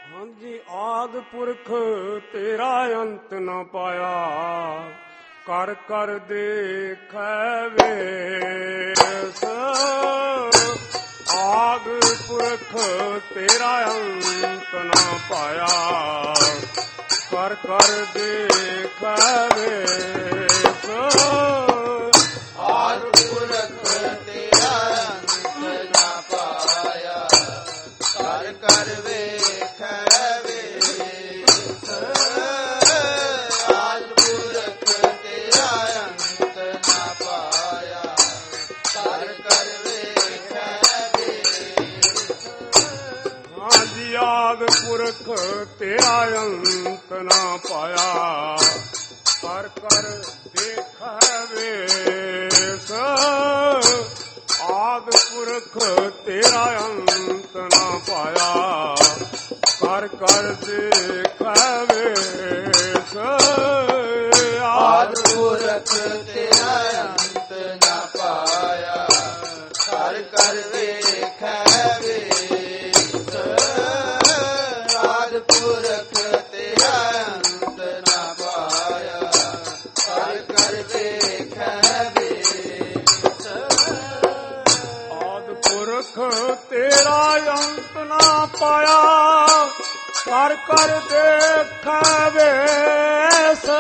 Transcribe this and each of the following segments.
ਹਾਂਜੀ ਆਦਿ ਪੁਰਖ ਤੇਰਾ ਅੰਤ ਨ ਪਾਇਆ, ਕਰ ਕਰ ਦੇਖੈ ਵੇਸ। ਆਦਿ ਪੁਰਖ ਤੇਰਾ ਅੰਤ ਨ ਪਾਇਆ, ਕਰ ਕਰ ਦੇਖੈ ਵੇਸ। ਆਦਿ ਪੁਰਖ ਤੇਰਾ ਅੰਤ ਨ ਪਾਇਆ, ਕਰ ਕਰ ਵੇਖੈ ਵੇਸ। ਆਦਿ ਪੁਰਖ ਤੇਰਾ ਅੰਤ ਨ ਪਾਇਆ, ਕਰ ਕਰ ਵੇਖੈ ਵੇਸ। ਹਾਂਜੀ ਆਦਿ ਪੁਰਖ ਤੇਰਾ ਅੰਤ ਨ ਪਾਇਆ, ਕਰ ਕਰ ਦੇਖੈ ਵੇਸ। ਆਦਿ ਪੁਰਖ ਤੇਰਾ ਅੰਤ ਨ ਪਾਇਆ, ਕਰ ਕਰ ਦੇਖੈ ਵੇਸ। ਆਦਿ ਪੁਰਖ ਤੇਰਾ ਅੰਤ ਨ ਪਾਇਆ, ਕਰ ਕਰ ਵੇਖੈ ਵੇਸ। ਆਦਿ ਪੁਰਖ ਤੇਰਾ ਅੰਤ ਨ ਪਾਇਆ, ਕਰ ਕਰ ਵੇਖੈ ਵੇਸ। ਆਦਿ ਪੁਰਖ ਤੇਰਾ ਅੰਤ ਨ ਪਾਇਆ, ਕਰ ਕਰ ਦੇਖੈ ਵੇਸ।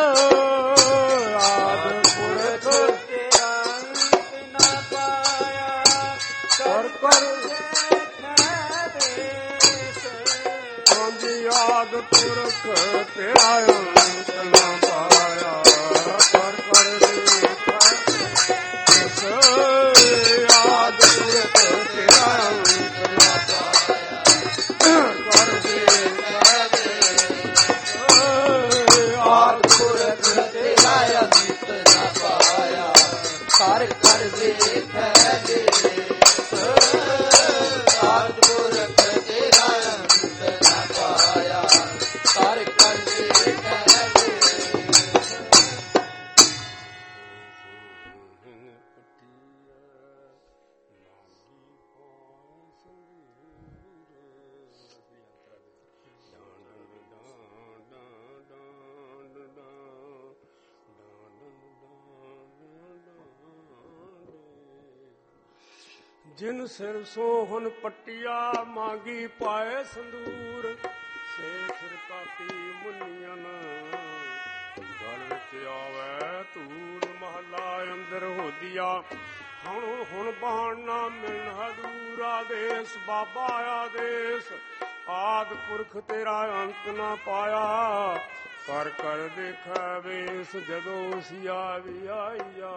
ਆਦਿ ਪੁਰਖ ਤੇਰਾ ਅੰਤ ਨ ਪਾਇਆ, ਕਰ ਕਰ ਦੇਖੈ ਵੇਸ। ਹਾਂਜੀ ਆਦਿ ਪੁਰਖ ਤੇਰਾ ਅੰਤ ਨ ਪਾਇਆ, ਕਰ ਕਰ ਦੇਖੈ ਵੇਸ। ਆਦਿ ਪੁਰਖ ਤੇਰਾ ਅੰਤ ਨ ਪਾਇਆ, ਕਰ ਦੇਖੈ ਵੇਸ। ਆਦਿ ਪੁਰਖ ਤੇਰਾ ਅੰਤ ਨ ਪਾਇਆ, ਕਰ ਕਰ ਵੇਖੈ ਵੇਸ। ਆਦਿ ਪੁਰਖ ਤੇਰਾ ਅੰਤ ਨ ਪਾਇਆ, ਕਰ ਕਰ ਵੇਖੈ ਵੇਸ। ਜਿਨ ਸਿਰ ਸੋਹਨ ਪੱਟਿਆ ਮਾਂਗੀ ਪਾਏ ਸੰਦੂਰ, ਸੇ ਸਿਰ ਕਾਤੀ ਮੁੰਨੀਆਂ ਗਲ ਵਿੱਚ ਆਵੇ ਧੂੜ। ਮਹੱਲਾ ਅੰਦਰ ਹੋਦੀਆ ਹੁਣ ਬਾਣ ਨਾ ਮਿਲਣ ਹਦੂਰ। ਆਦੇਸ ਬਾਬਾ ਆਦੇਸ, ਆਦਿ ਪੁਰਖ ਤੇਰਾ ਅੰਤ ਨਾ ਪਾਇਆ, ਕਰ ਕਰ ਦੇਖੈ ਵੇਸ। ਜਦੋਂ ਸਿਆ ਵੀ ਆਈਆ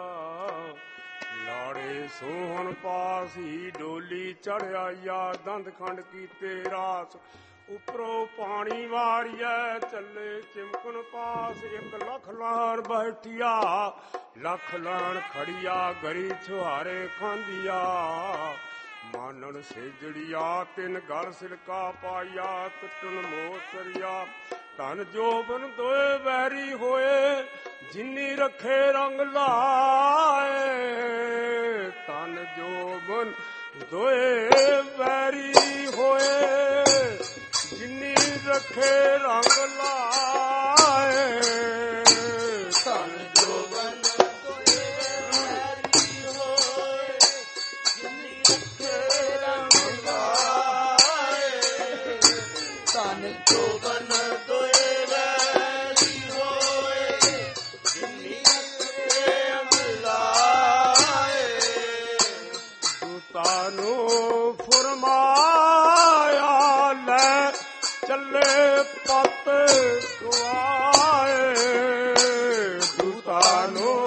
ਲਾੜੇ ਸੋਹਣ ਪਾਸੀ, ਡੋਲੀ ਚੜ੍ਹਾਈਆ ਦੰਦ ਖੰਡ ਕੀਤੇ ਰਾਸ। ਉਪਰੋਂ ਪਾਣੀ ਵਾਰੀਐ ਚੱਲੇ ਚਿਮਕਣ ਪਾਸ। ਇੱਕ ਲੱਖ ਲਾਣ ਬੈਠੀਆ ਲੱਖ ਲਾਣ ਖੜੀਆ, ਗਰੀ ਛੁਹਾਰੇ ਖਾਂਦੀਆ ਮਾਨਣ ਸੇਜੜੀਆ। ਤਿੰਨ ਗਲ ਸਿਲਕਾ ਪਾਈਆ ਟੁੱਟਣ ਮੋਤਰੀਆ। ਧਨ ਜੋਬਨ ਦੋਏ ਵੈਰੀ ਹੋਏ, ਜਿਨੀ ਰੱਖੇ ਰੰਗ ਲਾਏ। ਧਨ ਜੋਬਨ ਦੋਏ ਵੈਰੀ ਹੋਏ, ਜਿਨੀ ਰੱਖੇ ਰੰਗ ਲਾਏ। ਧਨ ਜੋਬਨ ਦੋਏ ਵੈਰੀ ਹੋਏ, ਜਿਨੀ ਰੱਖੇ ਰੰਗ ਲਾਏ। ਧਨ ਜੋਬਨ ਦੋਏ ਵੈਰੀ ਹੋਏ, ਜਿਨੀ ਰੱਖੇ ਰੰਗ ਲਾਏ। ਦੂਤਾਂ ਨੂੰ ਫਰਮਾਇਆ ਲੈ ਚੱਲੇ ਪਤ ਗਵਾਏ। ਦੂਤਾਂ ਨੂੰ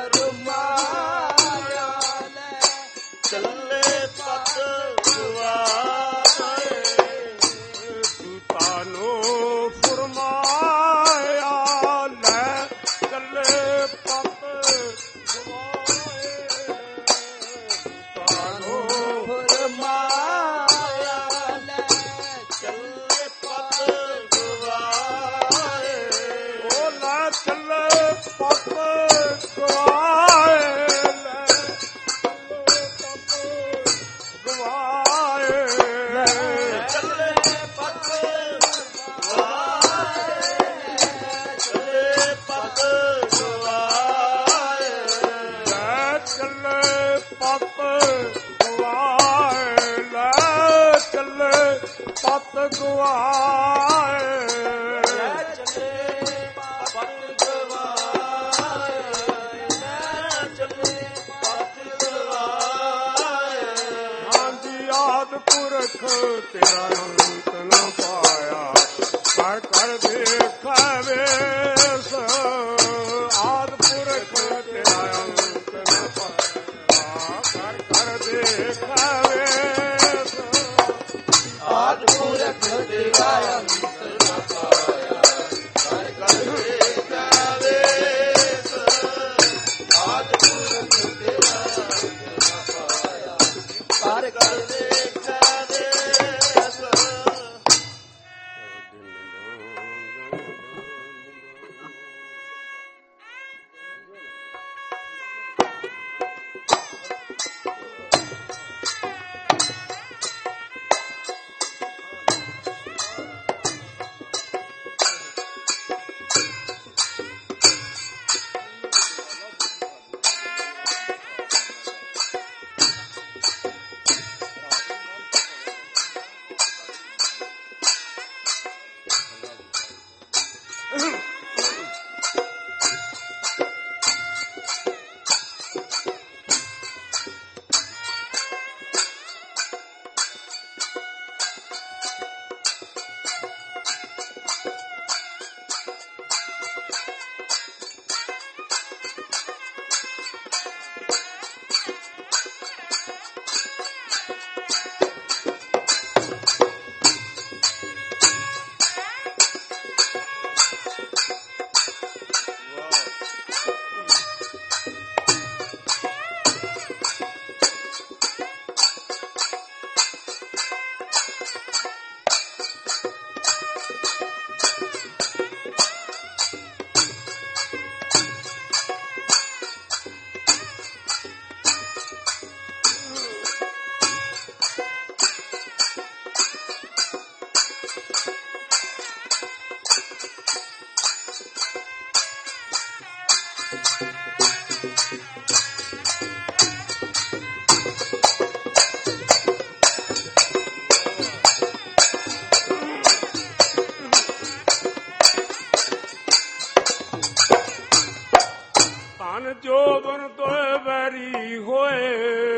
ਫਰਮਾਇਆ ਲੈ ਚੱਲੇ ਪਤ ਗਵਾਏ। ਦੂਤਾਂ ਨੂੰ ਫਰਮਾਇਆ ਲੈ ਚੱਲੇ ਪਤ ਗਵਾਏ। ਦੂਤਾਂ ਨੂੰ ਫਰਮਾਇਆ ਲੈ ਚੱਲੇ ਪਤ ਗਵਾਏ। ਉਹ ਲੈ ਚੱਲੇ ਪਤ ਗਵਾਏ। ਲੈ ਚੱਲੇ ਪਤ ਗਵਾਏ। ਚੱਲੇ ਪਤ ਪਤ ਗਵਾਏ ਲੈ ਚੱਲੇ ਪਤ ਗਵਾਏ, ਲੈ ਚੱਲੇ ਪਤ ਗਵਾਏ। ਹਾਂਜੀ ਆਦ ਪੁਰਖ ਤੇਰਾ ਅੰਤ ਨ ਪਾਇਆ, ਕਰ ਕਰ ਦੇਖੈ ਵੇਸ। ਆਦ ਪੁਰਖ ਤੇਰਾ ਅੰਤ ਨ ਪਾਇਆ, ਕਰ ਕਰ ਦੇਖੈ ਵੇਸ। ਆਦ ਪੁਰਖ ਤੇਰਾ ਅੰਤ ਨ ਪਾਇਆ, ਕਰ ਕਰ ਦੇਖੈ ਵੇਸ। ਆਦ ਪੁਰਖ ਤੇਰਾ ਅੰਤ ਨ ਪਾਇਆ, ਕਰ ਕਰ ਦੇਖੈ ਵੇਸ। ਧਨ ਜੋਬਨ ਤੋਏ ਵੈਰੀ ਹੋਏ,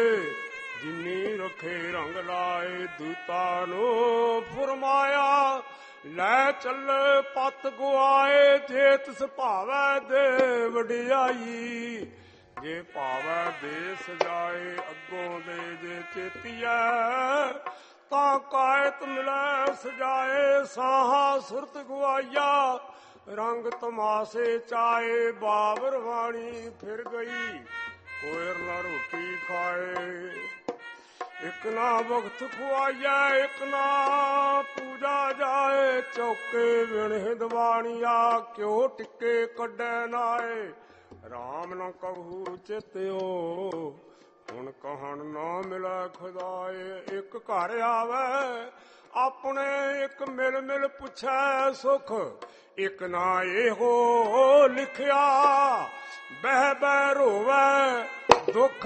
ਜਿਨੀ ਰਖੇ ਰੰਗ ਲਾਏ। ਦੂਤਾਂ ਨੂੰ ਫਰਮਾਇਆ ਲੈ ਚੱਲੇ ਪਤ ਗਵਾਏ। ਜੇ ਤਿਸ ਭਾਵੈ ਦੇ ਵਡਿਆਈ, ਜੇ ਭਾਵੈ ਦੇ ਸਜਾਏ। ਅੱਗੋਂ ਦੇ ਜੇ ਚੇਤੀਐ ਤਾਂ ਕਾਇਤ ਮਿਲੈ ਸਜਾਏ। ਸਾਹਾ ਸੁਰਤ ਗਵਾਈਆ ਰੰਗ ਤਮਾਸੇ ਚਾਏ। ਬਾਬਰ ਵਾਣੀ ਫਿਰ ਗਈ ਕੋਇਰ ਨਾ ਰੋਟੀ ਖਾਏ। ਇੱਕ ਨਾ ਵਕਤ ਖੁਆਈਐ, ਇੱਕ ਨਾ ਪੂਜਾ ਜਾਏ। ਚੌਕੇ ਵਿਣ ਦਵਾਣੀਆ ਕਿਉ ਟਿੱਕੇ ਕੱਢੈ ਨਾਏ। ਰਾਮ ਨ ਕਹੂ ਚੇਤਿਓ ਹੁਣ ਕਹਣ ਨਾ ਮਿਲੈ ਖੁਦਾਏ। ਇੱਕ ਘਰ ਆਵੈ ਆਪਣੇ, ਇੱਕ ਮਿਲ ਮਿਲ ਪੁੱਛੈ ਸੁਖ। ਇੱਕ ਨਾ ਇਹੋ ਲਿਖਿਆ ਬਹਿ ਬਹਿ ਰੋਵੈ ਦੁੱਖ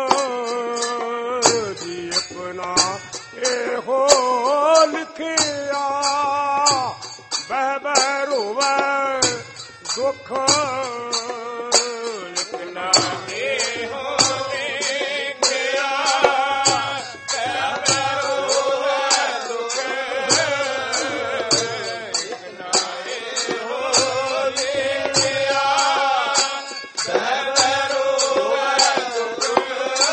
ਜੀ। ਇੱਕ ਨਾ ਇਹੋ ਲਿਖਿਆ ਬਹਿ ਬਹਿ ਰੋਵੈ ਦੁੱਖ। ਇੱਕ ਨਾ ਇਹੋ ਲਿਖਿਆ ਬਹਿ ਬਹਿ ਰੋਵੈ ਦੁੱਖ। ਇੱਕ ਨਾ ਇਹੋ ਲਿਖਿਆ ਬਹਿ ਬਹਿ ਰੋਵੈ ਦੁੱਖ।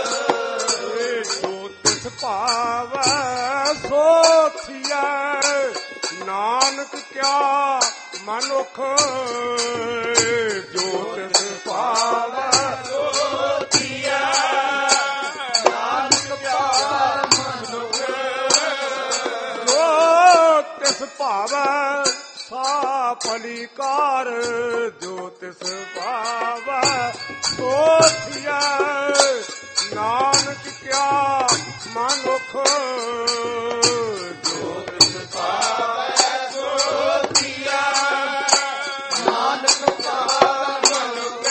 ਜੋ ਤਿਸ ਭਾਵੈ ਸੋ ਥੀਐ, ਨਾਨਕ ਕਿਆ ਮਨੁੱਖ। ਜੋ ਤਿਸ ਭਾਵੈ ਸੋ ਥੀਐ, ਨਾਨਕ ਕਿਆ ਮਨੁੱਖ। ਜੋ ਤਿਸ ਭਾਵੈ ਸਾ ਭਲੀਕਾਰ। ਜੋ ਤਿਸ ਭਾਵੈ ਸੋ ਥੀਐ, ਨਾਨਕ ਕਿਆ ਮਨੁੱਖ। ਜੋ ਤਿਸ ਭਾਵੈ ਸੋ ਥੀਐ, ਨਾਨਕ ਕਿਆ ਮਨੁੱਖ।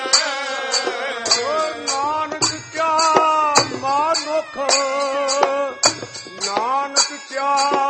ਨਾਨਕ ਕਿਆ ਮਨੁੱਖ, ਨਾਨਕ ਕਿਆ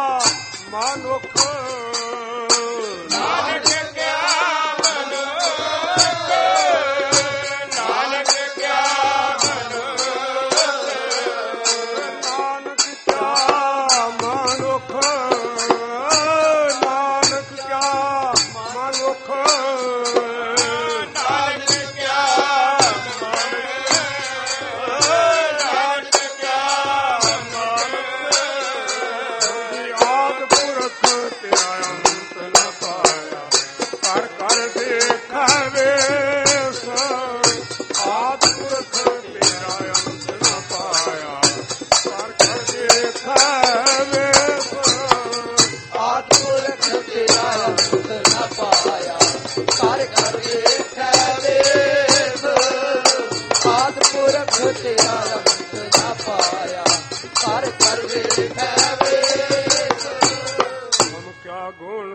ਆਦਿ ਪੁਰਖ ਤੇਰਾ ਅੰਤ ਨਾ ਪਾਇਆ ਕਰ ਕਰ ਵੇਖੈ ਵੇਖ ਆਦਿ ਪੁਰਖ ਤੇਰਾ ਅੰਤ ਨਾ ਪਾਇਆ ਕਰ ਕਰ ਵੇਖ